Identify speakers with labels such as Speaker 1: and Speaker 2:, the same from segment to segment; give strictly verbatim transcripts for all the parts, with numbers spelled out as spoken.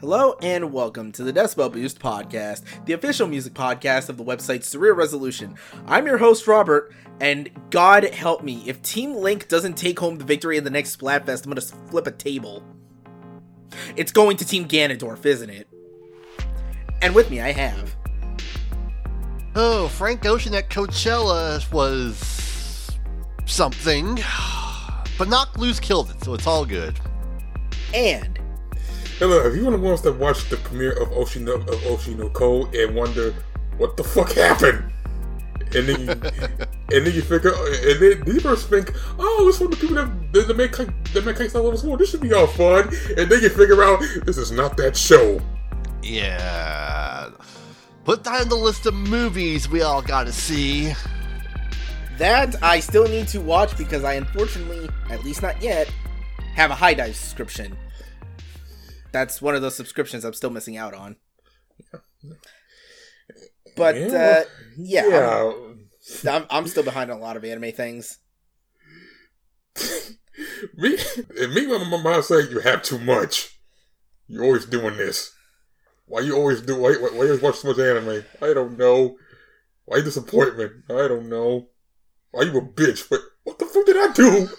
Speaker 1: Hello and welcome to the Decibel Boost podcast, the official music podcast of the website Surreal Resolution. I'm your host, Robert, and God help me, if Team Link doesn't take home the victory in the next Splatfest, I'm gonna flip a table. It's going to Team Ganondorf, isn't it? And with me, I have...
Speaker 2: Oh, Frank Ocean at Coachella was... something. But Knocked Loose killed it, so it's all good.
Speaker 1: And...
Speaker 3: Hello, have you one of the ones that watched the premiere of Oshino, of Oshino Code and wonder what the fuck happened? And then you, and then you figure, and then you first think, oh, it's from the people that, that make that make Kite Level Four. This should be all fun. And then you figure out this is not that show.
Speaker 2: Yeah, put that on the list of movies we all gotta see.
Speaker 1: That I still need to watch because I unfortunately, at least not yet, have a high dive subscription. That's one of those subscriptions I'm still missing out on. But, yeah, uh, yeah,
Speaker 3: yeah.
Speaker 1: I'm, I'm, I'm still behind on a lot of anime things.
Speaker 3: me, and me, my mom saying you have too much. You're always doing this. Why you always do? Why, why, why you always watch so much anime? I don't know. Why disappointment? I don't know. Why you a bitch? But what the fuck did I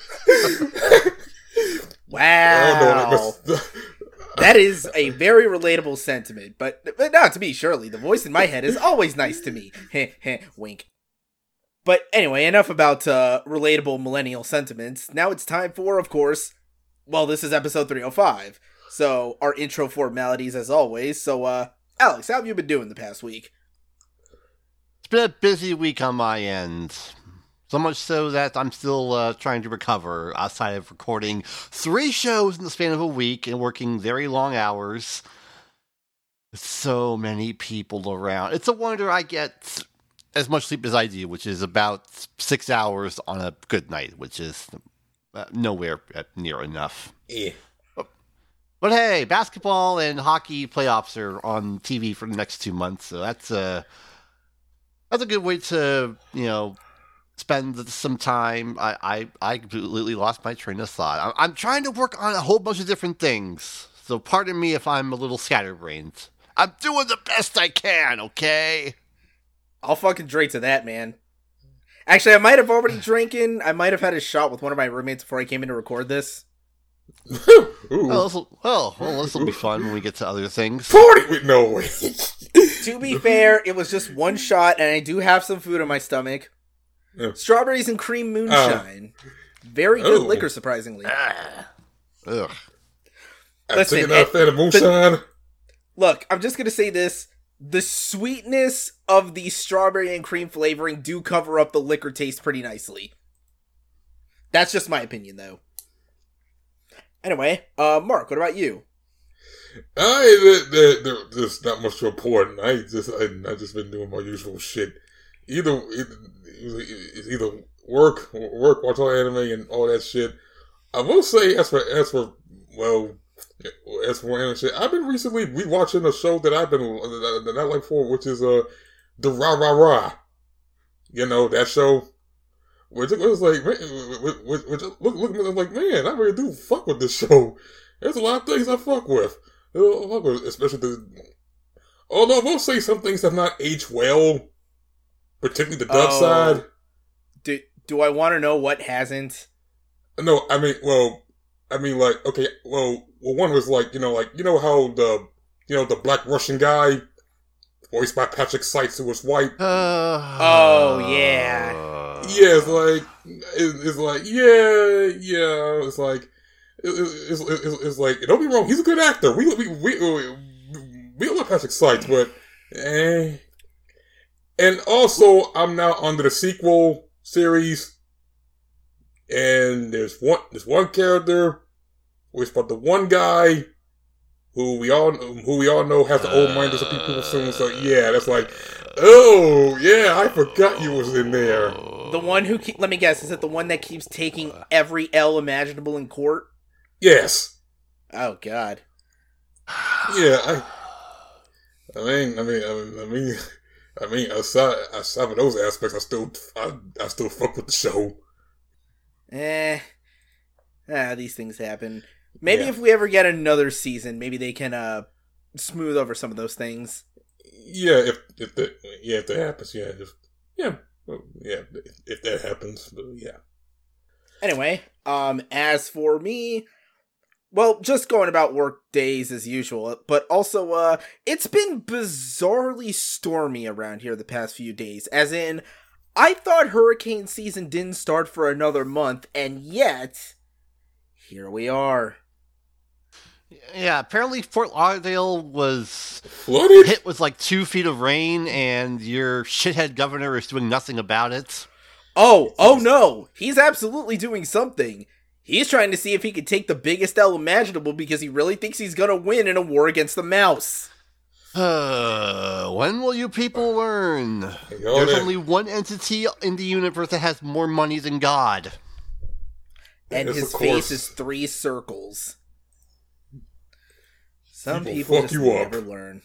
Speaker 3: do?
Speaker 1: Wow.
Speaker 3: I don't know. Must,
Speaker 1: That is a very relatable sentiment, but, but not to me, surely. The voice in my head is always nice to me. Heh, heh, wink. But anyway, enough about uh, relatable millennial sentiments. Now it's time for, of course, well, this is episode three oh five. So, our intro formalities as always. So, uh, Alex, how have you been doing the past week?
Speaker 2: It's been a busy week on my end. So much so that I'm still uh, trying to recover outside of recording three shows in the span of a week and working very long hours. With so many people around. It's a wonder I get as much sleep as I do, which is about six hours on a good night, which is uh, nowhere near enough.
Speaker 3: Yeah.
Speaker 2: But, but hey, basketball and hockey playoffs are on T V for the next two months, so that's a, that's a good way to, you know, spend some time. I, I, I completely lost my train of thought. I'm, I'm trying to work on a whole bunch of different things. So pardon me if I'm a little scatterbrained. I'm doing the best I can, okay?
Speaker 1: I'll fucking drink to that, man. Actually, I might have already drinking. I might have had a shot with one of my roommates before I came in to record this.
Speaker 2: Well, this'll, well, well, this will be fun when we get to other things.
Speaker 3: Party with no way.
Speaker 1: To be fair, it was just one shot, and I do have some food in my stomach.
Speaker 3: Yeah.
Speaker 1: Strawberries and cream moonshine. Uh, Very good oh. liquor, surprisingly.
Speaker 2: Ah. Ugh.
Speaker 1: Listen,
Speaker 3: I'm not a fan of moonshine.
Speaker 1: The, look, I'm just going to say this. The sweetness of the strawberry and cream flavoring do cover up the liquor taste pretty nicely. That's just my opinion, though. Anyway, uh, Mark, what about you?
Speaker 3: I, there, there, there's not much to report. I just, I, I just been doing my usual shit. Either, either it's either work, work, watch all anime and all that shit. I will say, as for, as for, well, as for anime shit, I've been recently rewatching a show that I've been, that I like for, which is, uh, the Ra Ra Ra. You know, that show, which it was like, which, which, which look, look at me, like, man, I really do fuck with this show. There's a lot of things I fuck with. I fuck with, especially the, although I will say some things have not aged well. Particularly the dub oh, side.
Speaker 1: Do do I want to know what hasn't?
Speaker 3: No, I mean, well, I mean, like, okay, well, well, one was like, you know, like, you know how the, you know, the black Russian guy, voiced by Patrick Seitz, who was white.
Speaker 2: Uh,
Speaker 1: oh yeah,
Speaker 3: yeah. It's like, it, it's like, yeah, yeah. It's like, it, it's, it's, it's like, don't be wrong, he's a good actor. We we we we, we love Patrick Seitz, but eh. And also, I'm now under the sequel series, and there's one, there's one character, which but the one guy, who we all, who we all know has the old mind of some people soon, so yeah, that's like, oh, yeah, I forgot you was in there.
Speaker 1: The one who, keep, let me guess, is it the one that keeps taking every L imaginable in court?
Speaker 3: Yes.
Speaker 1: Oh, God.
Speaker 3: Yeah, I, I mean, I mean, I mean, I mean, I mean, aside, aside of those aspects, I still, I, I still fuck with the show.
Speaker 1: Eh, ah, these things happen. Maybe
Speaker 3: yeah.
Speaker 1: if we ever get another season, maybe they can, uh, smooth over some of those things.
Speaker 3: Yeah, if if that yeah if that happens, yeah, just yeah, well, yeah, if, if that happens, but yeah.
Speaker 1: Anyway, um, as for me, well, just going about work days as usual, but also, uh, it's been bizarrely stormy around here the past few days, as in, I thought hurricane season didn't start for another month, and yet, here we are.
Speaker 2: Yeah, apparently Fort Lauderdale was
Speaker 3: Flooded?
Speaker 2: hit with like two feet of rain, and your shithead governor is doing nothing about it.
Speaker 1: Oh, oh no, he's absolutely doing something. He's trying to see if he can take the biggest L imaginable because he really thinks he's gonna win in a war against the mouse.
Speaker 2: Uh, when will you people learn?
Speaker 3: Yo,
Speaker 2: There's
Speaker 3: that-
Speaker 2: only one entity in the universe that has more money than God.
Speaker 1: And
Speaker 3: Yes,
Speaker 1: his
Speaker 3: of
Speaker 1: face
Speaker 3: course.
Speaker 1: is three circles. Some
Speaker 3: People
Speaker 1: people
Speaker 3: fuck
Speaker 1: just
Speaker 3: you up.
Speaker 1: never learn.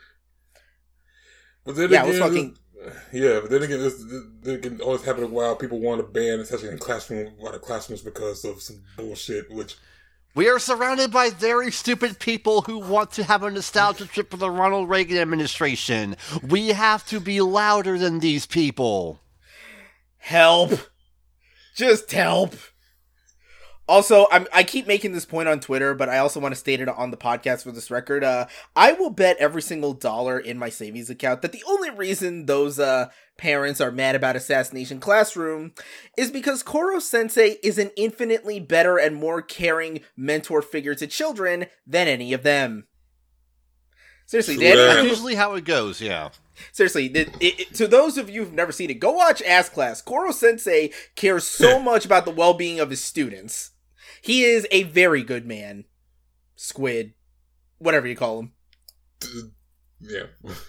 Speaker 3: But then
Speaker 1: Yeah,
Speaker 3: again,
Speaker 1: it was fucking-
Speaker 3: this- yeah, but then again, this, this, this can always happen while people want to ban, especially in classroom, a lot of classrooms because of some bullshit, which
Speaker 2: We are surrounded by very stupid people who want to have a nostalgia trip for the Ronald Reagan administration. We have to be louder than these people.
Speaker 1: Help. Just help. Also, I'm, I keep making this point on Twitter, but I also want to state it on the podcast for this record. Uh, I will bet every single dollar in my savings account that the only reason those uh, parents are mad about Assassination Classroom is because Koro Sensei is an infinitely better and more caring mentor figure to children than any of them. Seriously,
Speaker 3: True
Speaker 1: Dan,
Speaker 3: that.
Speaker 2: That's
Speaker 1: I-
Speaker 2: usually how it goes, yeah.
Speaker 1: Seriously, it, it, it- to those of you who've never seen it, go watch Ass Class. Koro Sensei cares so much about the well-being of his students. He is a very good man. Squid. Whatever you call him.
Speaker 3: yeah.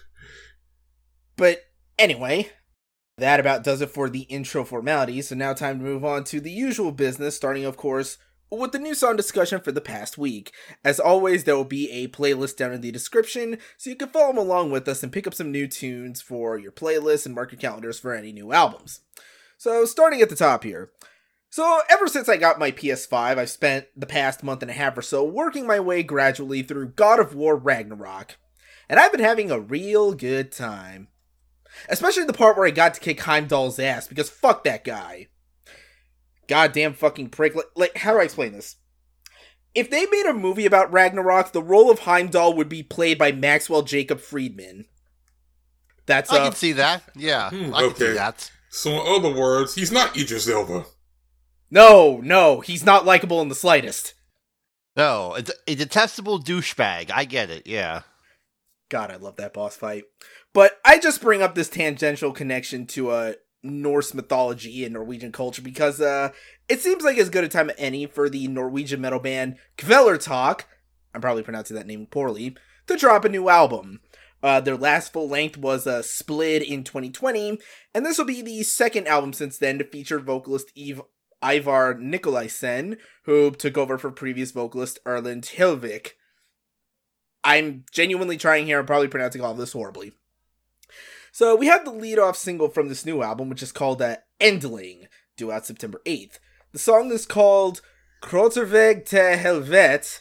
Speaker 1: But anyway, that about does it for the intro formalities. So now time to move on to the usual business, starting of course with the new song discussion for the past week. As always, there will be a playlist down in the description, so you can follow along with us and pick up some new tunes for your playlist and mark your calendars for any new albums. So starting at the top here. So ever since I got my P S five, I've spent the past month and a half or so working my way gradually through God of War Ragnarok. And I've been having a real good time. Especially the part where I got to kick Heimdall's ass, because fuck that guy. Goddamn fucking prick. Like, like, how do I explain this? If they made a movie about Ragnarok, the role of Heimdall would be played by Maxwell Jacob Friedman. That's,
Speaker 2: I
Speaker 1: uh,
Speaker 2: can see that. Yeah,
Speaker 3: Hmm,
Speaker 2: I can see
Speaker 3: okay.
Speaker 2: that.
Speaker 3: So in other words, he's not Idris Elba.
Speaker 1: no, no, he's not likable in the slightest.
Speaker 2: No, a, a detestable douchebag. I get it, yeah.
Speaker 1: God, I love that boss fight. But I just bring up this tangential connection to uh, Norse mythology and Norwegian culture because uh, it seems like as good a time as any for the Norwegian metal band Kvelertak, I'm probably pronouncing that name poorly, to drop a new album. Uh, their last full length was uh, Split in twenty twenty, and this will be the second album since then to feature vocalist Eve Ivar Nikolaisen, who took over for previous vocalist Erlend Hilvik. I'm genuinely trying here. I'm probably pronouncing all of this horribly. So we have the lead-off single from this new album, which is called uh, Endling, due out September eighth. The song is called Kroterweg te Helvet,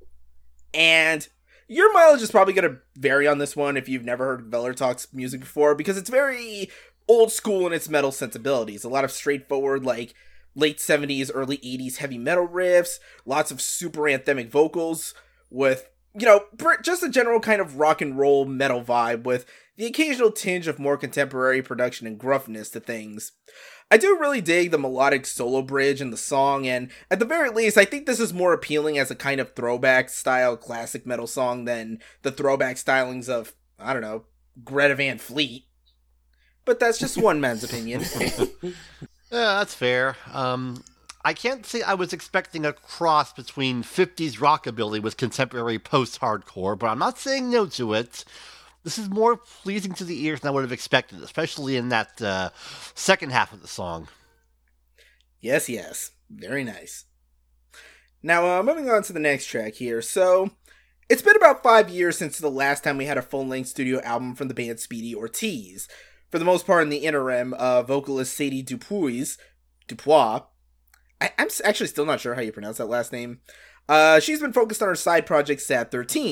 Speaker 1: and your mileage is probably going to vary on this one if you've never heard Kvelertak's music before, because it's very old school in its metal sensibilities. A lot of straightforward, like, late seventies, early eighties heavy metal riffs, lots of super anthemic vocals with, you know, just a general kind of rock and roll metal vibe with the occasional tinge of more contemporary production and gruffness to things. I do really dig the melodic solo bridge in the song, and at the very least, I think this is more appealing as a kind of throwback style classic metal song than the throwback stylings of, I don't know, Greta Van Fleet. But that's just one man's opinion.
Speaker 2: Yeah, that's fair. Um, I can't say I was expecting a cross between fifties rockabilly with contemporary post-hardcore, but I'm not saying no to it. This is more pleasing to the ears than I would have expected, especially in that uh, second half of the song.
Speaker 1: Yes, yes. Very nice. Now, uh, moving on to the next track here. So, it's been about five years since the last time we had a full-length studio album from the band Speedy Ortiz. For the most part in the interim, uh, vocalist Sadie Dupuis, Dupois, I, I'm actually still not sure how you pronounce that last name. Uh, she's been focused on her side project Sad thirteen,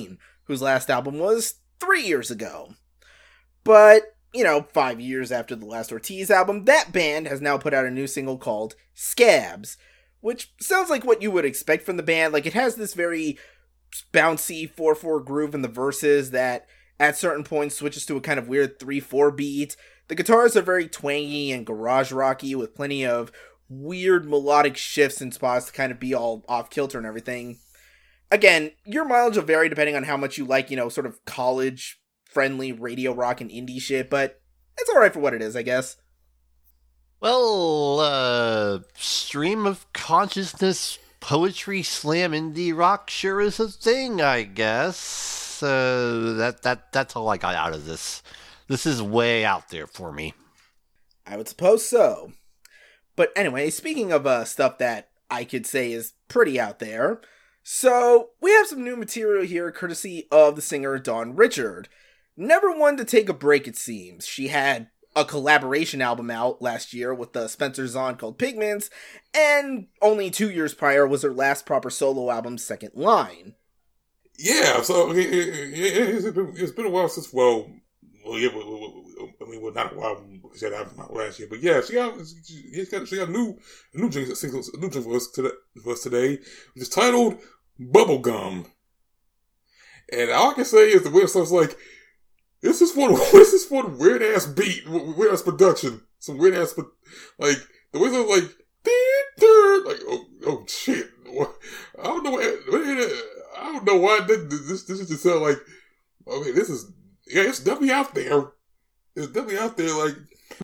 Speaker 1: whose last album was three years ago. But, you know, five years after the last Ortiz album, that band has now put out a new single called Scabs, which sounds like what you would expect from the band. Like, it has this very bouncy four four groove in the verses that at certain points switches to a kind of weird three four beat. The guitars are very twangy and garage rocky with plenty of weird melodic shifts and spots to kind of be all off kilter and everything. Again, your mileage will vary depending on how much you like, you know, sort of college friendly radio rock and indie shit, but it's alright for what it is, I guess.
Speaker 2: Well, uh, stream of consciousness, poetry, slam, indie rock sure is a thing, I guess. Uh, that, that, that's all I got out of this. This is way out there for me.
Speaker 1: I would suppose so. But anyway, speaking of uh, stuff that I could say is pretty out there, so we have some new material here courtesy of the singer Dawn Richard. Never one to take a break, it seems. She had a collaboration album out last year with the Spencer Zahn called Pigments, and only two years prior was her last proper solo album, Second Line.
Speaker 3: Yeah, so I mean, it, it, it's, been, it's been a while since, well, well, yeah, well, well, I mean, well, not a while because she had an album out last year, but yeah, she got, she got, she got a new, a new jingle, a new jingle for us today, for us today, which is titled Bubblegum. And all I can say is the way it sounds like, This is one. This is one weird ass beat, weird ass production, some weird ass, like the way it's like, like oh, oh shit, I don't know. What, I don't know why this this this just sound like. Okay, this is yeah, it's definitely out there. It's definitely out there. Like,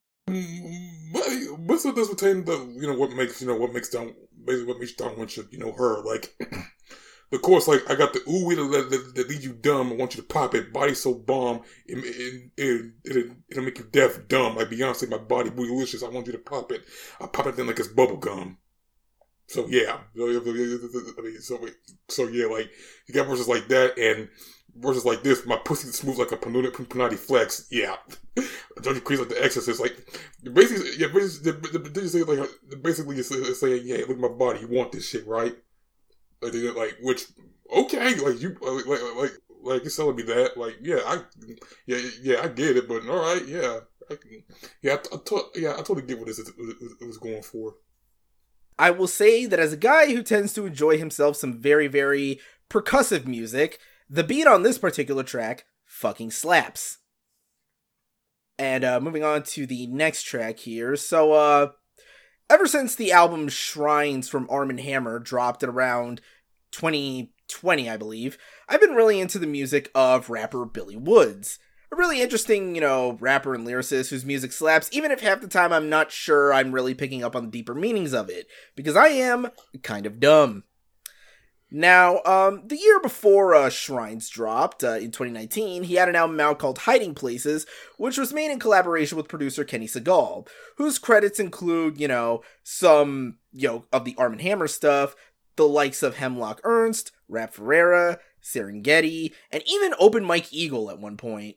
Speaker 3: but what's the difference between the you know what makes you know what makes Dawn basically what makes Dawn Richard you know her like. Of course, like, I got the ooh that, that, that leaves you dumb. I want you to pop it. Body so bomb. It, it, it, it, it'll make you deaf dumb. Like Beyonce, my body bootylicious. I want you to pop it. I pop it then like it's bubble gum. So, yeah. I mean, so, so, yeah, like, you got verses like that and verses like this. My pussy smooth like a Panati flex. Yeah. Georgia Crease like the Exorcist. Like, basically, yeah, basically, they say, like, basically, it's saying, yeah, look at my body. You want this shit, right? Like, they, like, which, okay, like, you, like, like, like, like you're telling me that, like, yeah, I, yeah, yeah, I get it, but all right, yeah, I, yeah, I, I, to, yeah, I totally get what this is, it was going for.
Speaker 1: I will say that as a guy who tends to enjoy himself some very, very percussive music, the beat on this particular track fucking slaps. And, uh, moving on to the next track here, so, uh, ever since the album Shrines from Arm and Hammer dropped at around twenty twenty, I believe, I've been really into the music of rapper Billy Woods. A really interesting, you know, rapper and lyricist whose music slaps, even if half the time I'm not sure I'm really picking up on the deeper meanings of it, because I am kind of dumb. Now, um, the year before uh, Shrines dropped, uh, in twenty nineteen, he had an album out called Hiding Places, which was made in collaboration with producer Kenny Segal, whose credits include, you know, some, you know, of the Arm and Hammer stuff, the likes of Hemlock Ernst, Rap Ferreira, Serengeti, and even Open Mike Eagle at one point.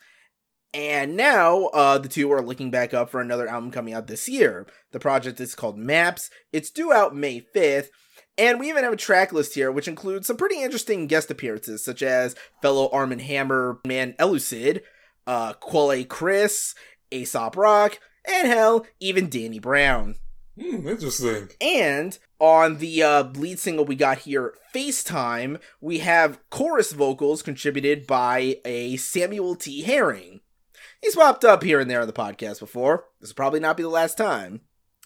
Speaker 1: And now, uh, the two are looking back up for another album coming out this year. The project is called Maps, it's due out May fifth, and we even have a track list here, which includes some pretty interesting guest appearances, such as fellow Arm and Hammer man Elucid, uh, Quelle Chris, Aesop Rock, and hell, even Danny Brown.
Speaker 3: Hmm, interesting.
Speaker 1: And on the uh, lead single we got here, FaceTime, we have chorus vocals contributed by a Samuel T. Herring. He's popped up here and there on the podcast before. This will probably not be the last time.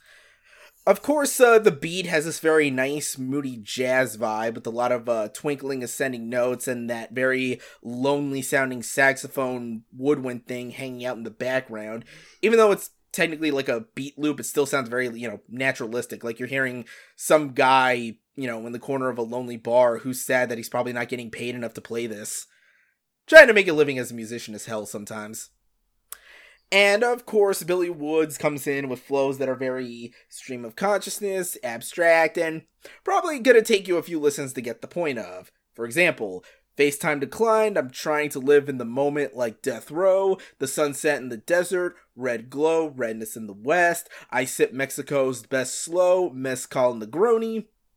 Speaker 1: Of course, uh, the beat has this very nice, moody jazz vibe with a lot of uh, twinkling ascending notes and that very lonely-sounding saxophone woodwind thing hanging out in the background. Even though it's technically like a beat loop, it still sounds very, you know, naturalistic. Like you're hearing some guy, you know, in the corner of a lonely bar who's sad that he's probably not getting paid enough to play this. Trying to make a living as a musician is hell sometimes. And, of course, Billy Woods comes in with flows that are very stream of consciousness, abstract, and probably gonna take you a few listens to get the point of. For example, FaceTime declined, I'm trying to live in the moment like Death Row, the sunset in the desert, red glow, redness in the west, I sip Mexico's best slow, mezcal in the Negroni.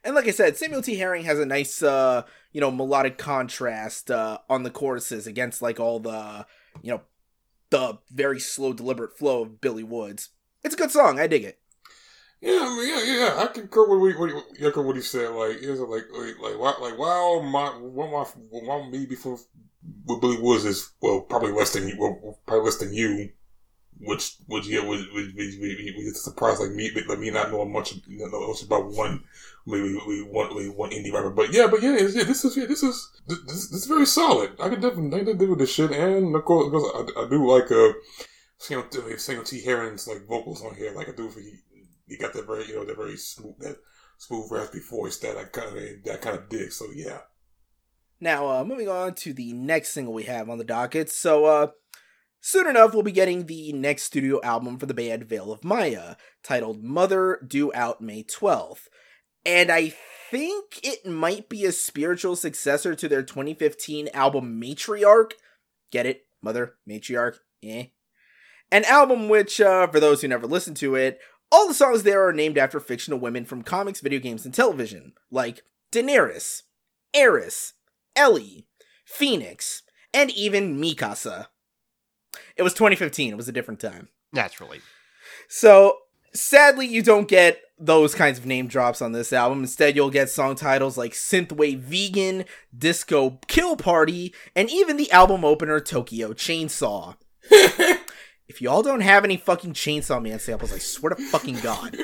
Speaker 1: And like I said, Samuel T. Herring has a nice, uh, you know, melodic contrast uh, on the choruses against like all the, you know, the very slow, deliberate flow of Billy Woods. It's a good song. I dig it.
Speaker 3: Yeah, I mean, yeah, yeah. I concur with what, what, what, what he said. Like, is it like, like, like, why, like, wow, my, what my, what me before with Billy Woods is well, probably less than you, well, probably less than you. Which, which, yeah, was, was, was, was a surprise, like me, like me not knowing much, you know, much about one, maybe one, maybe one indie rapper. But yeah, but yeah, yeah, this is, yeah, this is, this, this is very solid. I can definitely, I can deal with this shit, and of course, because I, I do like uh, single, single T Herring's like vocals on here. Like I do, he, he got that very, you know, that very smooth, that smooth raspy voice that I kind of, that kind of dig. So yeah.
Speaker 1: Now, uh, moving on to the next single we have on the docket. So, uh. Soon enough, we'll be getting the next studio album for the band Veil of Maya, titled Mother, due out May twelfth. And I think it might be a spiritual successor to their twenty fifteen album Matriarch. Get it? Mother, Matriarch, eh? An album which, uh, for those who never listened to it, all the songs there are named after fictional women from comics, video games, and television, like Daenerys, Aerys, Ellie, Phoenix, and even Mikasa. It was twenty fifteen. It was a different time.
Speaker 2: Naturally.
Speaker 1: So, sadly, you don't get those kinds of name drops on this album. Instead, you'll get song titles like Synthwave Vegan, Disco Kill Party, and even the album opener Tokyo Chainsaw. If y'all don't have any fucking Chainsaw Man samples, I swear to fucking God.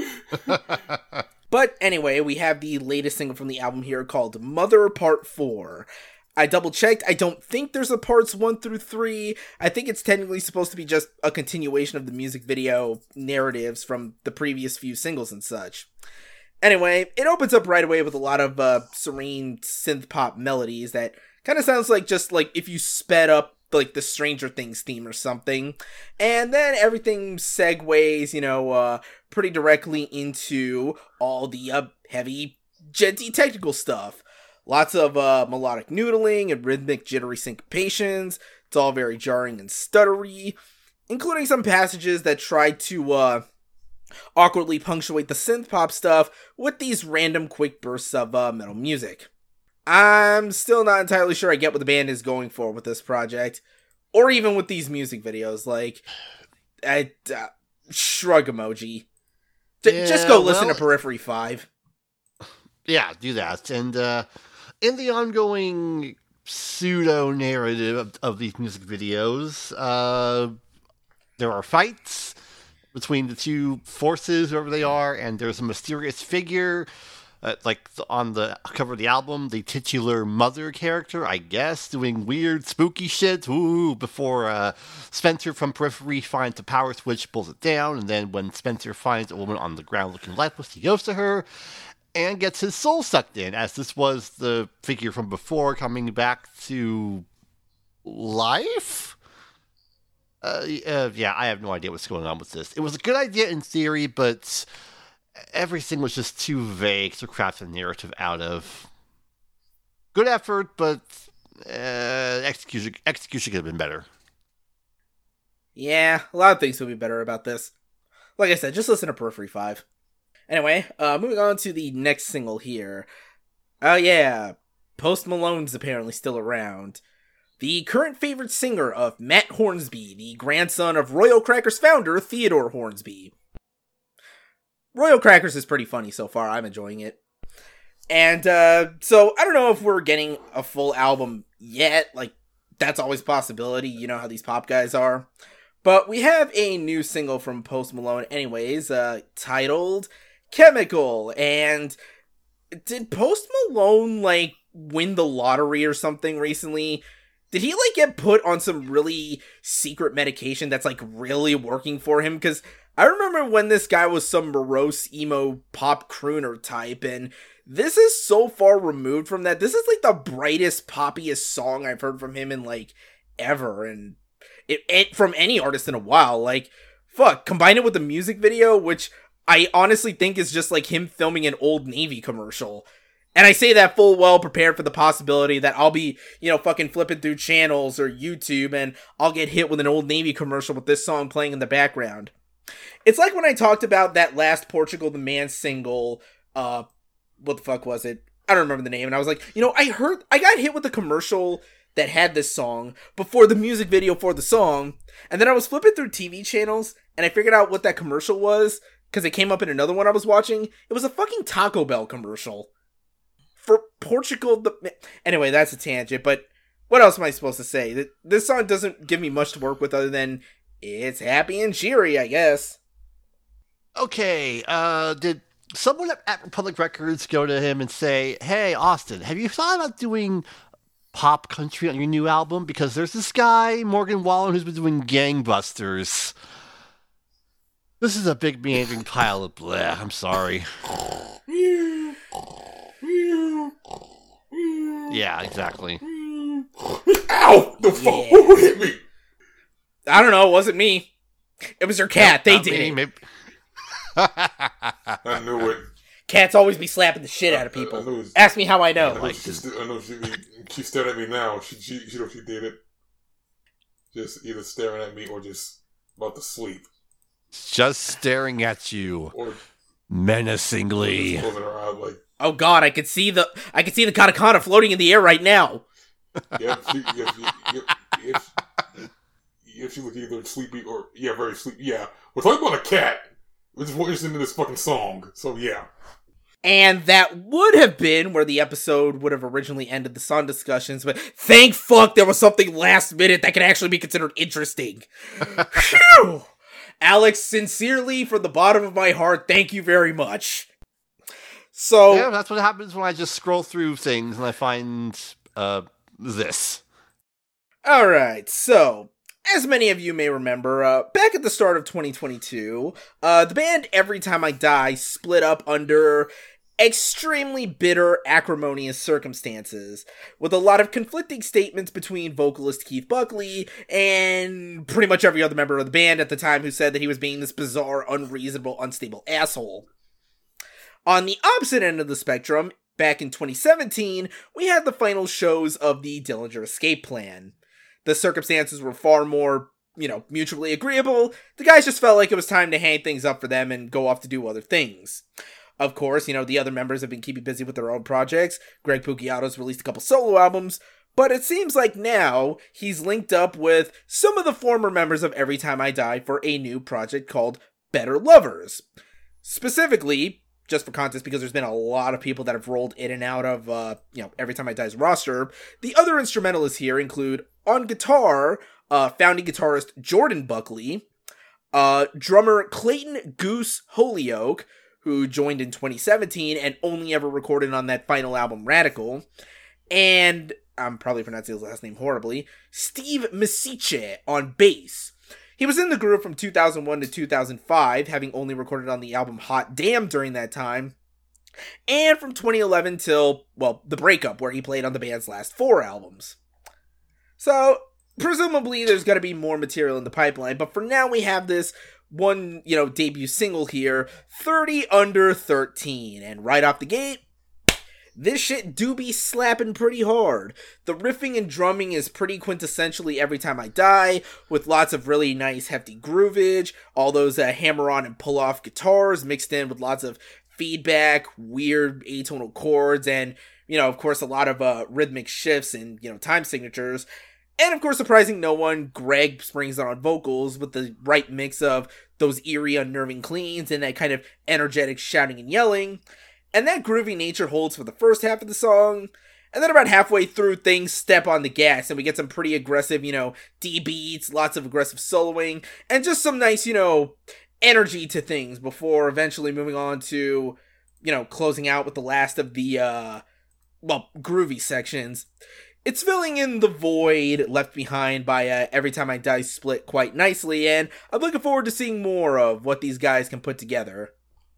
Speaker 1: But anyway, we have the latest single from the album here called Mother Part four. I double checked. I don't think there's a parts one through three. I think it's technically supposed to be just a continuation of the music video narratives from the previous few singles and such. Anyway, it opens up right away with a lot of uh, serene synth pop melodies that kind of sounds like just like if you sped up like the Stranger Things theme or something. And then everything segues, you know, uh, pretty directly into all the uh, heavy, genty technical stuff. Lots of uh, melodic noodling and rhythmic jittery syncopations. It's all very jarring and stuttery, including some passages that try to uh, awkwardly punctuate the synth pop stuff with these random quick bursts of uh, metal music. I'm still not entirely sure I get what the band is going for with this project, or even with these music videos. Like, I, uh, shrug emoji. D-
Speaker 2: yeah,
Speaker 1: just go listen
Speaker 2: well,
Speaker 1: to Periphery five.
Speaker 2: Yeah, do that. And uh, in the ongoing pseudo-narrative of, of these music videos, uh, there are fights between the two forces, whoever they are, and there's a mysterious figure, uh, like the, on the cover of the album, the titular mother character, I guess, doing weird, spooky shit, ooh, before uh, Spencer from Periphery finds the power switch, pulls it down, and then when Spencer finds a woman on the ground looking lifeless, he goes to her, and gets his soul sucked in, as this was the figure from before coming back to life? Uh, uh, yeah, I have no idea what's going on with this. It was a good idea in theory, but everything was just too vague to craft a narrative out of. Good effort, but uh, execution, execution could have been better.
Speaker 1: Yeah, a lot of things would be better about this. Like I said, just listen to Periphery five. Anyway, uh, moving on to the next single here. Oh yeah, Post Malone's apparently still around. The current favorite singer of Matt Hornsby, the grandson of Royal Crackers founder Theodore Hornsby. Royal Crackers is pretty funny so far, I'm enjoying it. And, uh, so, I don't know if we're getting a full album yet, like, that's always a possibility, you know how these pop guys are. But we have a new single from Post Malone anyways, uh, titled Chemical, and did Post Malone, like, win the lottery or something recently? Did he, like, get put on some really secret medication that's, like, really working for him? Because I remember when this guy was some morose, emo, pop crooner type, and this is so far removed from that. This is, like, the brightest, poppiest song I've heard from him in, like, ever, and it, it from any artist in a while. Like, fuck, combine it with the music video, which I honestly think is just, like, him filming an Old Navy commercial. And I say that full well prepared for the possibility that I'll be, you know, fucking flipping through channels or YouTube and I'll get hit with an Old Navy commercial with this song playing in the background. It's like when I talked about that last Portugal the Man single, uh, what the fuck was it? I don't remember the name. And I was like, you know, I heard, I got hit with a commercial that had this song before the music video for the song. And then I was flipping through T V channels and I figured out what that commercial was because it came up in another one I was watching. It was a fucking Taco Bell commercial for Portugal. The... Anyway, that's a tangent, but what else am I supposed to say? This song doesn't give me much to work with other than it's happy and cheery, I guess.
Speaker 2: Okay, uh, did someone at Republic Records go to him and say, hey, Austin, have you thought about doing pop country on your new album? Because there's this guy, Morgan Wallen, who's been doing gangbusters. This is a big meandering pile of bleh. I'm sorry. Yeah, exactly.
Speaker 3: Ow! The fuck?
Speaker 1: Yeah.
Speaker 3: Who hit me?
Speaker 1: I don't know. It wasn't me. It was your cat.
Speaker 2: No,
Speaker 1: they
Speaker 2: not
Speaker 1: did
Speaker 2: me,
Speaker 1: it.
Speaker 2: maybe-
Speaker 3: I knew it.
Speaker 1: Cats always be slapping the shit out of
Speaker 3: I- I
Speaker 1: people.
Speaker 3: knew it.
Speaker 1: Ask me how I
Speaker 3: I
Speaker 1: know.
Speaker 3: know,
Speaker 2: like
Speaker 3: she,
Speaker 2: this.
Speaker 3: st- I know she, she stared at me now. She, she, she know she did it. Just either staring at me or just about to sleep.
Speaker 2: Just staring at you
Speaker 3: Or
Speaker 2: menacingly.
Speaker 3: just closing her eyes like,
Speaker 1: Oh god, I could see the I could see the katakana floating in the air right now.
Speaker 3: yep, she, yep, she, yep, yep, yep, she looked either sleepy or, yeah, very sleepy. Yeah. We're talking about a cat. We're just listening to this fucking song. So, yeah.
Speaker 1: And that would have been where the episode would have originally ended the song discussions, but thank fuck there was something last minute that could actually be considered interesting. Phew! Alex, sincerely, from the bottom of my heart, thank you very much. So,
Speaker 2: Yeah, that's what happens when I just scroll through things and I find uh, this.
Speaker 1: alright, so, as many of you may remember, uh, back at the start of twenty twenty-two, uh, the band Every Time I Die split up under extremely bitter, acrimonious circumstances, with a lot of conflicting statements between vocalist Keith Buckley and pretty much every other member of the band at the time who said that he was being this bizarre, unreasonable, unstable asshole. On the opposite end of the spectrum, back in twenty seventeen, we had the final shows of the Dillinger Escape Plan. The circumstances were far more, you know, mutually agreeable. The guys just felt like it was time to hang things up for them and go off to do other things. Of course, you know, the other members have been keeping busy with their own projects. Greg Puciato's released a couple solo albums, but it seems like now he's linked up with some of the former members of Every Time I Die for a new project called Better Lovers. Specifically, just for context, because there's been a lot of people that have rolled in and out of, uh, you know, Every Time I Die's roster, the other instrumentalists here include, on guitar, uh, founding guitarist Jordan Buckley, uh, drummer Clayton Goose Holyoke, who joined in twenty seventeen and only ever recorded on that final album, Radical, and, I'm probably pronouncing his last name horribly, Steve Misiche on bass. He was in the group from two thousand one to two thousand five, having only recorded on the album Hot Damn during that time, and from twenty eleven till, well, the breakup, where he played on the band's last four albums. So, presumably there's going to be more material in the pipeline, but for now we have this one, you know, debut single here, thirty under thirteen, and right off the gate, this shit do be slapping pretty hard. The riffing and drumming is pretty quintessentially Every Time I Die, with lots of really nice hefty groovage, all those uh, hammer-on and pull-off guitars mixed in with lots of feedback, weird atonal chords, and, you know, of course, a lot of uh, rhythmic shifts and, you know, time signatures. And, of course, surprising no one, Greg springs on vocals with the right mix of those eerie, unnerving cleans and that kind of energetic shouting and yelling. And that groovy nature holds for the first half of the song. And then about halfway through, things step on the gas and we get some pretty aggressive, you know, D beats, lots of aggressive soloing, and just some nice, you know, energy to things before eventually moving on to, you know, closing out with the last of the, uh, well, groovy sections. It's filling in the void left behind by uh, Every Time I Die split quite nicely, and I'm looking forward to seeing more of what these guys can put together.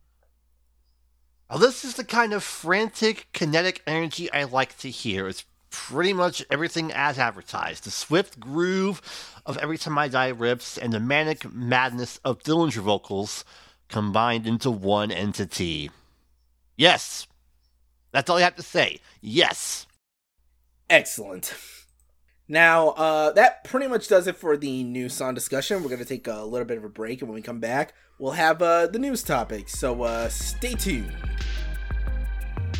Speaker 2: Now, this is the kind of frantic, kinetic energy I like to hear. It's pretty much everything as advertised. The swift groove of Every Time I Die riffs and the manic madness of Dillinger vocals combined into one entity. Yes. That's all I have to say. Yes.
Speaker 1: Excellent. Now, uh, that pretty much does it for the news song discussion. We're going to take a little bit of a break, and when we come back, we'll have uh, the news topics, so uh, stay tuned.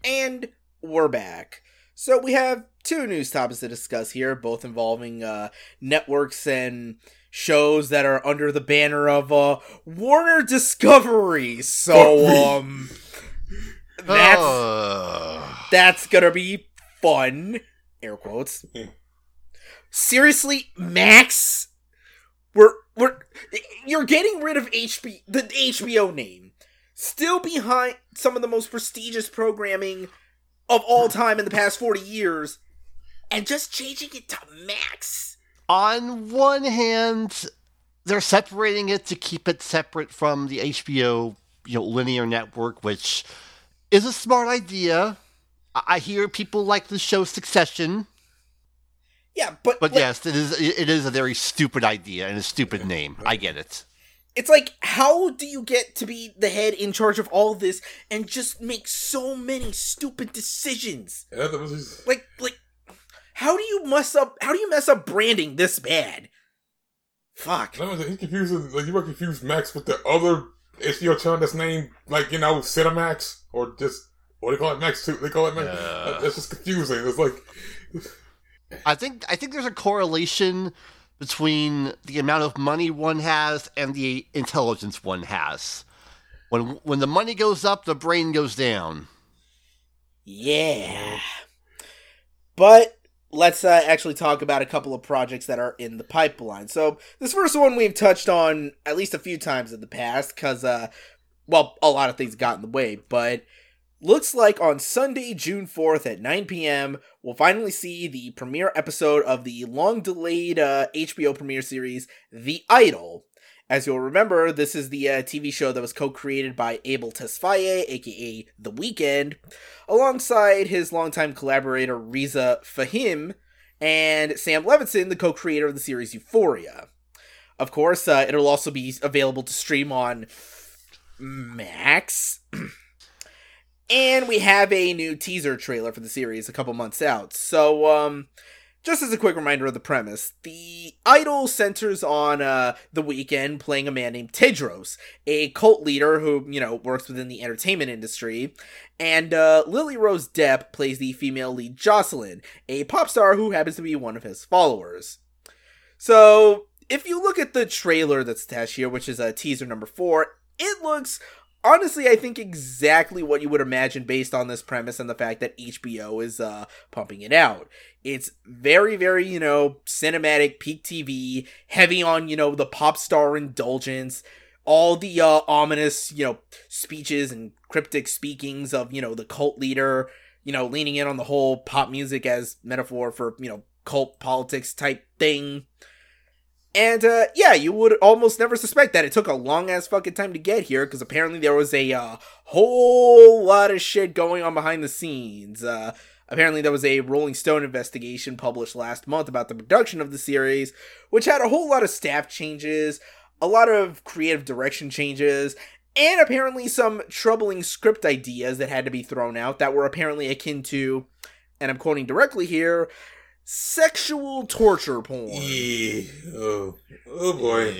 Speaker 1: And we're back. So we have two news topics to discuss here, both involving uh, networks and shows that are under the banner of uh, Warner Discovery. So, um, that's,
Speaker 2: Uh.
Speaker 1: that's gonna be fun. Air quotes. Seriously, Max? We're, we're, you're getting rid of H B, the H B O name. Still behind some of the most prestigious programming of all time in the past forty years, and just changing it to Max.
Speaker 2: On one hand, they're separating it to keep it separate from the H B O, you know, linear network, which is a smart idea. I, I hear people like the show Succession,
Speaker 1: Yeah, but
Speaker 2: but
Speaker 1: like,
Speaker 2: yes, it is it is a very stupid idea and a stupid name. I get it.
Speaker 1: it's like, how do you get to be the head in charge of all this and just make so many stupid decisions?
Speaker 3: Yeah, that was just...
Speaker 1: Like, like, how do you mess up? How do you mess up branding this bad? Fuck.
Speaker 3: No, he confuses, like, you were confused Max with the other H B O channel that's named, like, you know, Cinemax, or just, what do they call it, Max two? They call it Max.
Speaker 2: Uh.
Speaker 3: That's just confusing. It's like...
Speaker 2: I think I think there's a correlation between the amount of money one has and the intelligence one has. When when the money goes up, the brain goes down.
Speaker 1: Yeah. But let's uh, actually talk about a couple of projects that are in the pipeline. So this first one we've touched on at least a few times in the past because, uh, well, a lot of things got in the way. But looks like on Sunday, June fourth at nine p.m., we'll finally see the premiere episode of the long-delayed uh, H B O premiere series, The Idol. As you'll remember, this is the uh, T V show that was co-created by Abel Tesfaye, aka The Weeknd, alongside his longtime collaborator Riza Fahim, and Sam Levinson, the co-creator of the series Euphoria. Of course, uh, it'll also be available to stream on Max. And we have a new teaser trailer for the series a couple months out. So, um, just as a quick reminder of the premise, The Idol centers on uh, The Weeknd playing a man named Tedros, a cult leader who, you know, works within the entertainment industry. And uh, Lily Rose Depp plays the female lead Jocelyn, a pop star who happens to be one of his followers. So, if you look at the trailer that's attached here, which is uh, teaser number four, it looks... honestly, I think exactly what you would imagine based on this premise and the fact that H B O is uh, pumping it out. It's very, very, you know, cinematic, peak T V, heavy on, you know, the pop star indulgence, all the uh, ominous, you know, speeches and cryptic speakings of, you know, the cult leader, you know, leaning in on the whole pop music as metaphor for, you know, cult politics type thing. And, uh, yeah, you would almost never suspect that it took a long-ass fucking time to get here, because apparently there was a, uh, whole lot of shit going on behind the scenes. Uh, apparently there was a Rolling Stone investigation published last month about the production of the series, which had a whole lot of staff changes, a lot of creative direction changes, and apparently some troubling script ideas that had to be thrown out that were apparently akin to, and I'm quoting directly here, sexual torture porn.
Speaker 3: Yeah. Oh, oh boy.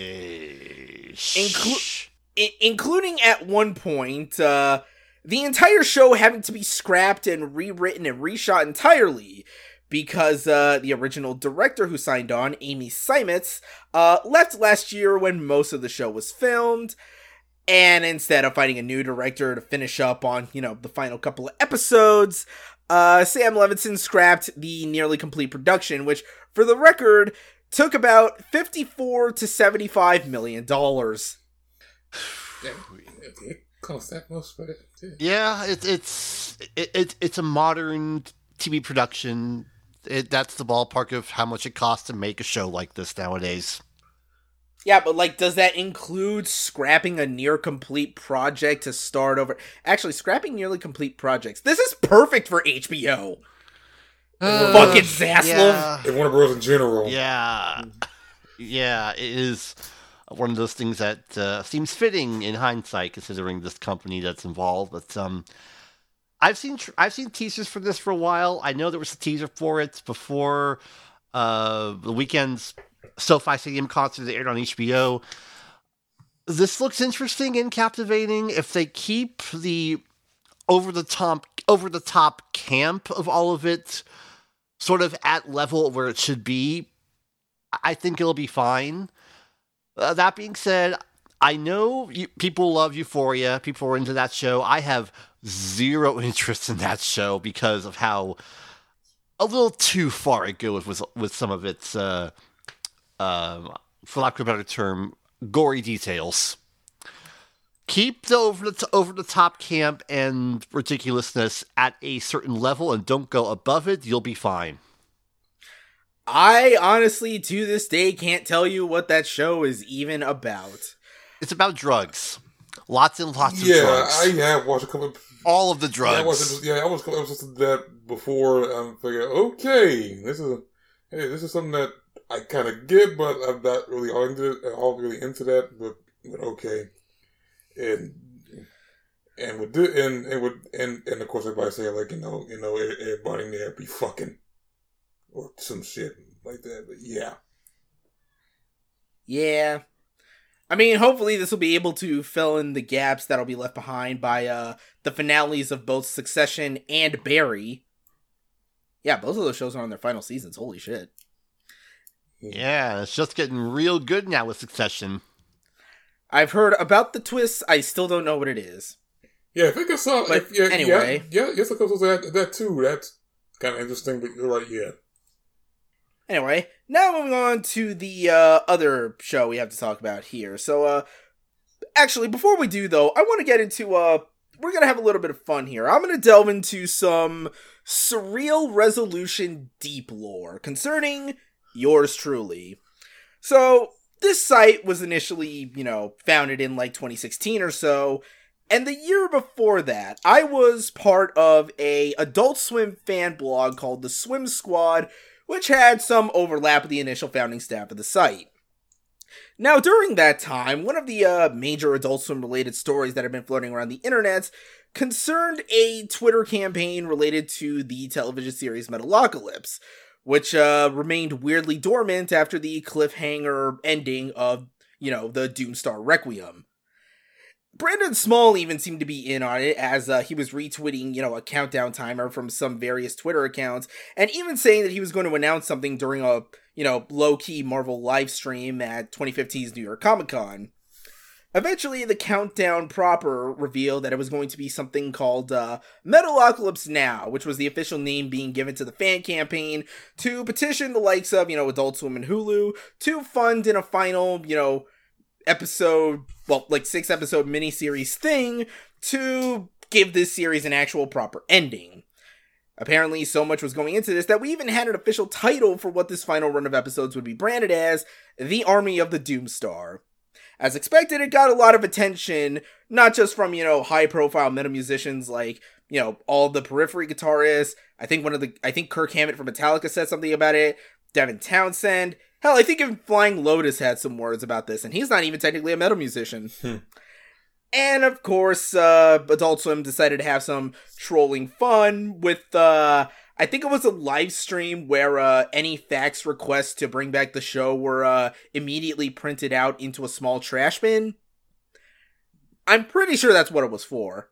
Speaker 1: Inclu- I- including at one point, uh, the entire show having to be scrapped and rewritten and reshot entirely because uh, the original director who signed on, Amy Seimetz, uh, left last year when most of the show was filmed. And instead of finding a new director to finish up on, you know, the final couple of episodes, uh, Sam Levinson scrapped the nearly complete production, which, for the record, took about fifty-four to seventy-five million dollars.
Speaker 3: Yeah, it cost that much for it.
Speaker 2: Yeah, it, it's it, it, it's a modern T V production. It, that's the ballpark of how much it costs to make a show like this nowadays.
Speaker 1: Yeah, but, like, does that include scrapping a near-complete project to start over? Actually, scrapping nearly complete projects. This is perfect for H B O.
Speaker 2: Uh,
Speaker 1: Fucking Zaslav.
Speaker 2: Yeah,
Speaker 3: And Warner Bros. In general.
Speaker 2: yeah, yeah. It is one of those things that uh, seems fitting in hindsight, considering this company that's involved. But um, I've seen tr- I've seen teasers for this for a while. I know there was a teaser for it before uh, the weekend's SoFi Stadium concert that aired on H B O. This looks interesting and captivating. If they keep the over the top, over the top camp of all of it, sort of at level where it should be, I think it'll be fine. Uh, that being said, I know you, people love Euphoria. People are into that show. I have zero interest in that show because of how a little too far it goes with with some of its, uh, uh, for lack of a better term, gory details. Keep the over the over the top camp and ridiculousness at a certain level, and don't go above it. You'll be fine.
Speaker 1: I honestly, to this day, can't tell you what that show is even about.
Speaker 2: It's about drugs. Lots and lots of
Speaker 3: yeah,
Speaker 2: drugs.
Speaker 3: Yeah, I have watched a couple of...
Speaker 2: All of the drugs.
Speaker 3: Yeah, I watched, yeah, I watched a couple episodes of that before. I'm thinking, okay, this is, hey, this is something that I kind of get, but I'm not really all into it, all really into that, but, but okay. And... And with this, and and with and, and of course everybody say like you know you know everybody in there be fucking or some shit like that. But yeah,
Speaker 1: yeah. I mean, hopefully this will be able to fill in the gaps that'll be left behind by uh the finales of both Succession and Barry. Yeah, both of those shows are on their final seasons. Holy shit!
Speaker 2: Yeah, it's just getting real good now with Succession.
Speaker 1: I've heard about the twists. I still don't know what it is.
Speaker 3: Yeah, I think I saw.
Speaker 1: But
Speaker 3: if, yeah,
Speaker 1: anyway,
Speaker 3: yeah, yeah, yes, I was that that too. That's kind of interesting. But you're right. Yeah.
Speaker 1: Anyway, now moving on to the uh, other show we have to talk about here. So, uh, actually, before we do though, I want to get into uh, we're gonna have a little bit of fun here. I'm gonna delve into some surreal resolution deep lore concerning yours truly. So, this site was initially, you know, founded in like twenty sixteen or so. And the year before that, I was part of a Adult Swim fan blog called The Swim Squad, which had some overlap with the initial founding staff of the site. Now, during that time, one of the uh, major Adult Swim-related stories that have been floating around the internet concerned a Twitter campaign related to the television series Metalocalypse, which uh, remained weirdly dormant after the cliffhanger ending of, you know, the Doomstar Requiem. Brandon Small even seemed to be in on it, as uh, he was retweeting, you know, a countdown timer from some various Twitter accounts, and even saying that he was going to announce something during a, you know, low-key Marvel live stream at twenty fifteen's New York Comic Con. Eventually, the countdown proper revealed that it was going to be something called uh, Metalocalypse Now, which was the official name being given to the fan campaign to petition the likes of, you know, Adult Swim and Hulu to fund in a final, you know, episode, well, like six episode miniseries thing to give this series an actual proper ending. Apparently, so much was going into this that we even had an official title for what this final run of episodes would be branded as, The Army of the Doomstar. As expected, it got a lot of attention, not just from, you know, high-profile metal musicians like, you know, all the Periphery guitarists. I think one of the, I think Kirk Hammett from Metallica said something about it. Devin Townsend. Hell, I think even Flying Lotus had some words about this, and he's not even technically a metal musician.
Speaker 3: Hmm.
Speaker 1: And, of course, uh, Adult Swim decided to have some trolling fun with, uh, I think it was a live stream where uh, any fax requests to bring back the show were uh, immediately printed out into a small trash bin. I'm pretty sure that's what it was for.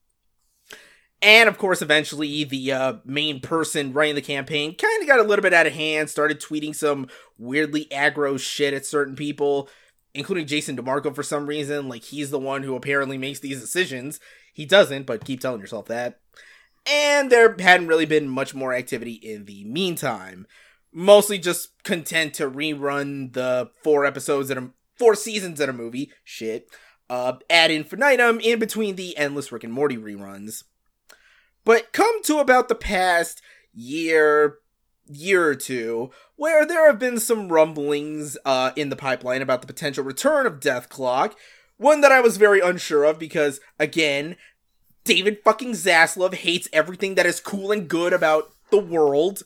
Speaker 1: And, of course, eventually, the uh, main person running the campaign kind of got a little bit out of hand, started tweeting some weirdly aggro shit at certain people, including Jason DeMarco for some reason. Like, he's the one who apparently makes these decisions. He doesn't, but keep telling yourself that. And there hadn't really been much more activity in the meantime. Mostly just content to rerun the four episodes in a, four seasons in a movie. Shit. Uh, ad infinitum in between the endless Rick and Morty reruns. But come to about the past year, year or two, where there have been some rumblings uh, in the pipeline about the potential return of Death Clock, one that I was very unsure of because, again, David fucking Zaslav hates everything that is cool and good about the world.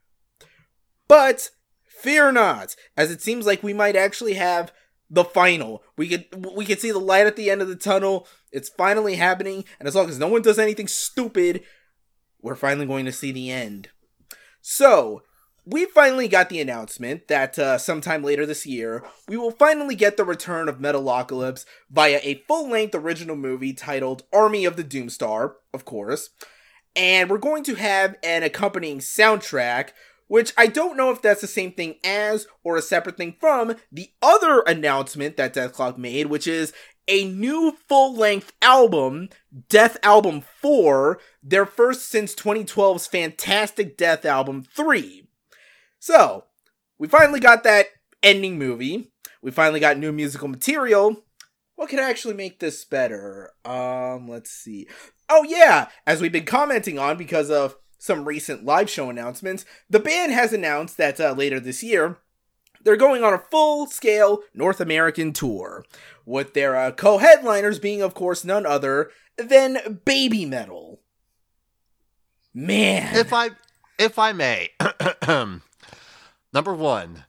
Speaker 1: But fear not, as it seems like we might actually have the final. We could we could see the light at the end of the tunnel. It's finally happening, and as long as no one does anything stupid, we're finally going to see the end. So, we finally got the announcement that uh, sometime later this year, we will finally get the return of Metalocalypse via a full-length original movie titled Army of the Doomstar, of course. And we're going to have an accompanying soundtrack, which I don't know if that's the same thing as or a separate thing from the other announcement that Dethklok made, which is a new full-length album, Death Album four, their first since twenty twelve's fantastic Death Album three. So, we finally got that ending movie. We finally got new musical material. What could actually make this better? Um, let's see. Oh yeah, as we've been commenting on because of some recent live show announcements, the band has announced that uh, later this year, they're going on a full-scale North American tour, with their uh, co-headliners being, of course, none other than Baby Metal. Man.
Speaker 2: If I, if I may, number one.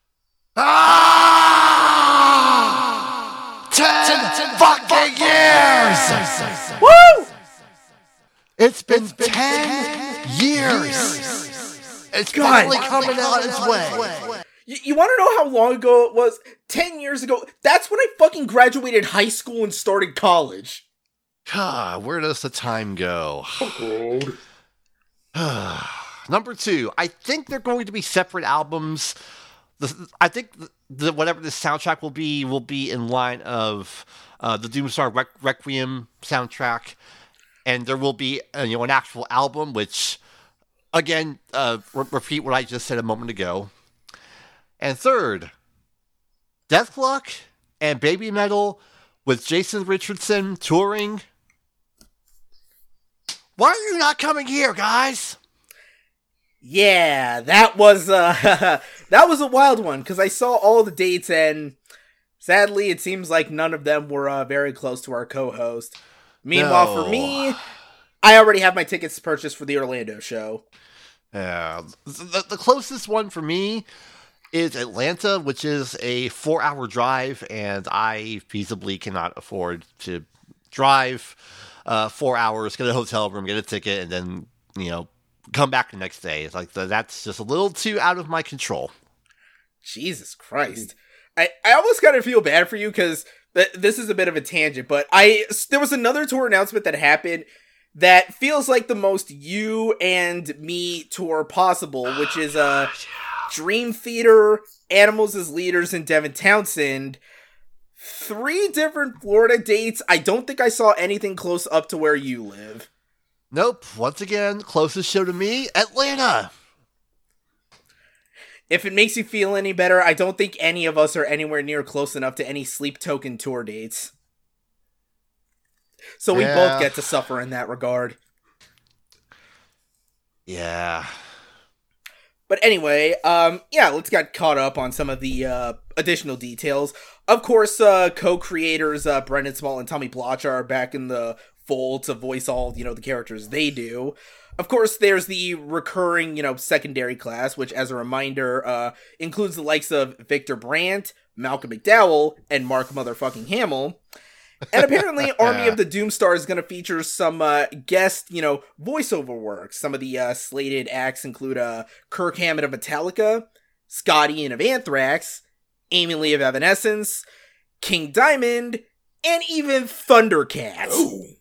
Speaker 2: Ah! Ten, fucking years!
Speaker 1: Woo!
Speaker 2: It's been, it's been ten, ten years. years. It's
Speaker 1: God.
Speaker 2: finally coming out its way.
Speaker 1: You, you want to know how long ago it was? Ten years ago. That's when I fucking graduated high school and started college.
Speaker 2: God, where does the time go?
Speaker 3: Old.
Speaker 2: Number two, I think they're going to be separate albums. The, I think the, the, whatever the soundtrack will be will be in line of uh, the Doomstar Requ- Requiem soundtrack, and there will be uh, you know an actual album. Which, again, uh, re- repeat what I just said a moment ago. And third, Dethklok and Baby Metal with Jason Richardson touring. Why are you not coming here, guys?
Speaker 1: Yeah, that was uh, that was a wild one, because I saw all the dates, and sadly, it seems like none of them were uh, very close to our co-host. Meanwhile,
Speaker 2: No.
Speaker 1: for me, I already have my tickets purchased for the Orlando show.
Speaker 2: Yeah, the, the closest one for me is Atlanta, which is a four-hour drive, and I feasibly cannot afford to drive uh, four hours, get a hotel room, get a ticket, and then, you know, come back the next day. It's like, the, that's just a little too out of my control.
Speaker 1: Jesus Christ. I, I almost kind of feel bad for you, because th- this is a bit of a tangent, but I there was another tour announcement that happened that feels like the most you and me tour possible, which is uh, Dream Theater, Animals as Leaders, and Devin Townsend. Three different Florida dates. I don't think I saw anything close up to where you live.
Speaker 2: Nope. Once again, closest show to me, Atlanta.
Speaker 1: If it makes you feel any better, I don't think any of us are anywhere near close enough to any Sleep Token tour dates. So we
Speaker 2: Yeah.
Speaker 1: both get to suffer in that regard.
Speaker 2: Yeah.
Speaker 1: But anyway, um, yeah, let's get caught up on some of the uh, additional details. Of course, uh, co-creators uh, Brendan Small and Tommy Blocher are back in the fold to voice all, you know, the characters they do. Of course, there's the recurring, you know, secondary class, which, as a reminder, uh, includes the likes of Victor Brandt, Malcolm McDowell, and Mark motherfucking Hamill. And apparently, Army of the Doomstar is going to feature some uh, guest, you know, voiceover work. Some of the uh, slated acts include uh, Kirk Hammett of Metallica, Scott Ian of Anthrax, Amy Lee of Evanescence, King Diamond, and even Thundercats.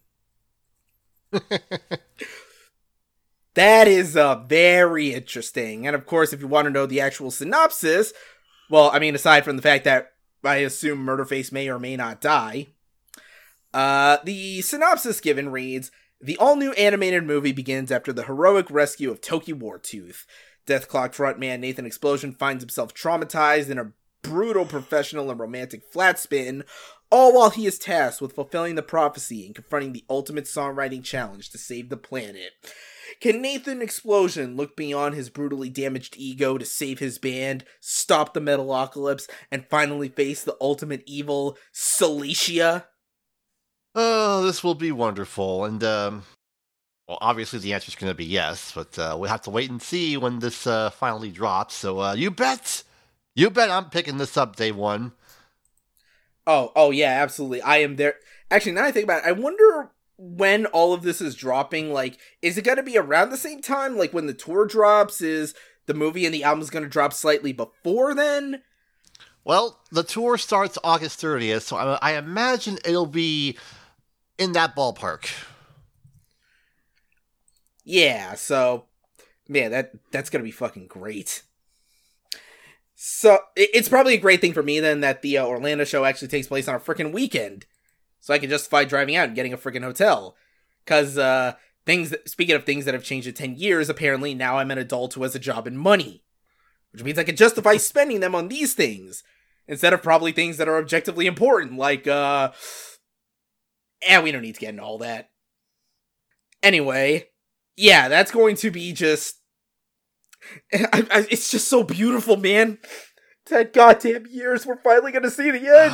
Speaker 1: That is uh, very interesting. And of course, if you want to know the actual synopsis, well, I mean, aside from the fact that I assume Murderface may or may not die, uh, the synopsis given reads, the all-new animated movie begins after the heroic rescue of Toki Wartooth. Dethklok frontman Nathan Explosion finds himself traumatized in a brutal professional and romantic flat spin, all while he is tasked with fulfilling the prophecy and confronting the ultimate songwriting challenge to save the planet. Can Nathan Explosion look beyond his brutally damaged ego to save his band, stop the Metalocalypse, and finally face the ultimate evil, Cilicia?
Speaker 2: Oh, this will be wonderful. And, um, well, obviously the answer is going to be yes, but uh, we'll have to wait and see when this uh, finally drops. So uh, you bet, you bet I'm picking this up day one.
Speaker 1: Oh, oh yeah, absolutely. I am there. Actually, now I think about it, I wonder when all of this is dropping. Like, is it going to be around the same time? Like, when the tour drops? Is the movie and the album's going to drop slightly before then.
Speaker 2: Well, the tour starts August thirtieth, so I, I imagine it'll be in that ballpark.
Speaker 1: Yeah, so, man, that that's going to be fucking great. So, it, it's probably a great thing for me, then, that the uh, Orlando show actually takes place on a freaking weekend. So I can justify driving out and getting a freaking hotel. Because, uh, things that, speaking of things that have changed in ten years, apparently now I'm an adult who has a job and money. Which means I can justify spending them on these things. Instead of probably things that are objectively important, like, uh... Eh, we don't need to get into all that. Anyway, yeah, that's going to be just... I, I, it's just so beautiful, man. Ten goddamn years, we're finally gonna see the end!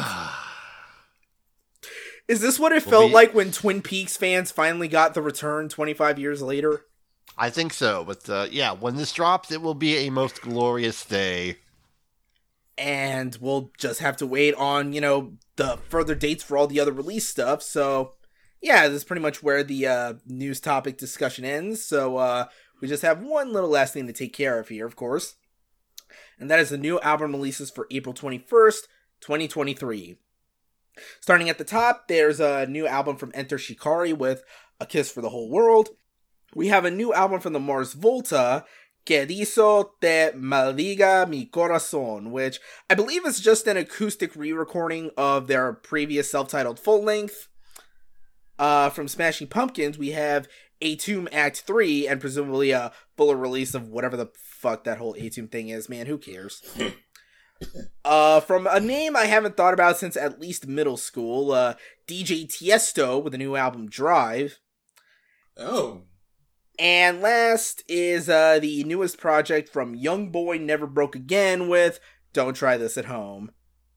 Speaker 1: Is this what it
Speaker 2: We'll
Speaker 1: felt
Speaker 2: be...
Speaker 1: like when Twin Peaks fans finally got the return twenty-five years later?
Speaker 2: I think so, but uh, yeah, when this drops, it will be a most glorious day.
Speaker 1: And we'll just have to wait on, you know, the further dates for all the other release stuff. So, yeah, this is pretty much where the uh, news topic discussion ends. So, uh, we just have one little last thing to take care of here, of course. And that is the new album releases for April twenty-first, twenty twenty-three. Starting at the top, there's a new album from Enter Shikari with A Kiss for the Whole World. We have a new album from the Mars Volta, Que Hizo Te Maldiga Mi Corazón, which I believe is just an acoustic re-recording of their previous self-titled full-length. Uh, from Smashing Pumpkins, we have A-Tomb Act three, and presumably a fuller release of whatever the fuck that whole A-Tomb thing is. Man, who cares? uh, from a name I haven't thought about since at least middle school, uh, D J Tiesto with a new album, Drive.
Speaker 3: Oh.
Speaker 1: And last is uh, the newest project from Young Boy Never Broke Again with Don't Try This at Home.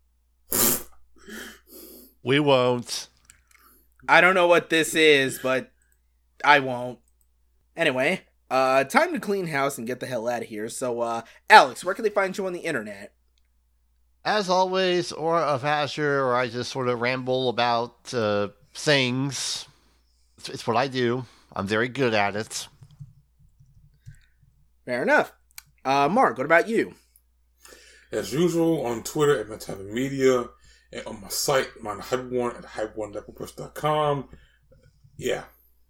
Speaker 2: We won't.
Speaker 1: I don't know what this is, but I won't. Anyway, uh, time to clean house and get the hell out of here. So, uh, Alex, where can they find you on the internet?
Speaker 2: As always, Aura of Azure, or I just sort of ramble about uh, things. It's, it's what I do. I'm very good at it.
Speaker 1: Fair enough. Uh, Mark, what about you?
Speaker 3: As usual, on Twitter at Metabout Media, and on my site, my Hype One at hype one dot wordpress dot com. Yeah.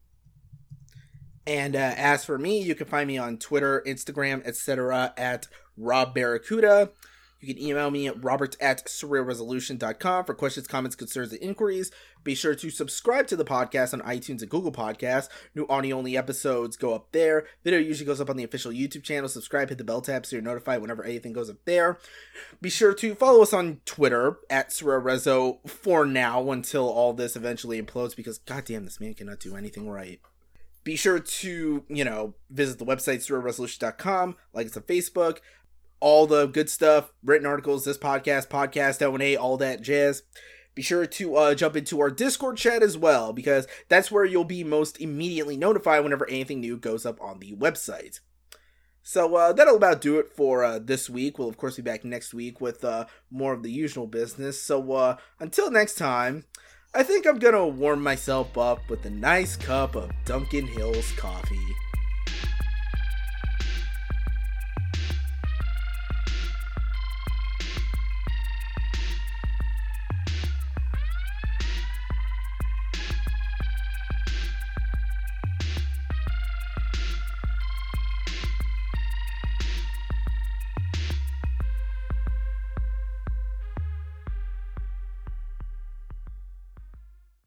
Speaker 1: And uh, as for me, you can find me on Twitter, Instagram, et cetera at Rob Barracuda. You can email me at robert at surreal resolution dot com for questions, comments, concerns, and inquiries. Be sure to subscribe to the podcast on iTunes and Google Podcasts. New audio-only episodes go up there. Video usually goes up on the official YouTube channel. Subscribe, hit the bell tab so you're notified whenever anything goes up there. Be sure to follow us on Twitter at surrealrezo for now until all this eventually implodes because, goddamn, this man cannot do anything right. Be sure to, you know, visit the website surreal resolution dot com, like us on Facebook. All the good stuff, written articles, this podcast, podcast O and A, all that jazz. Be sure to uh, jump into our Discord chat as well, because that's where you'll be most immediately notified whenever anything new goes up on the website. So uh, that'll about do it for uh, this week. We'll, of course, be back next week with uh, more of the usual business. So uh, until next time, I think I'm going to warm myself up with a nice cup of Dunkin' Hills coffee.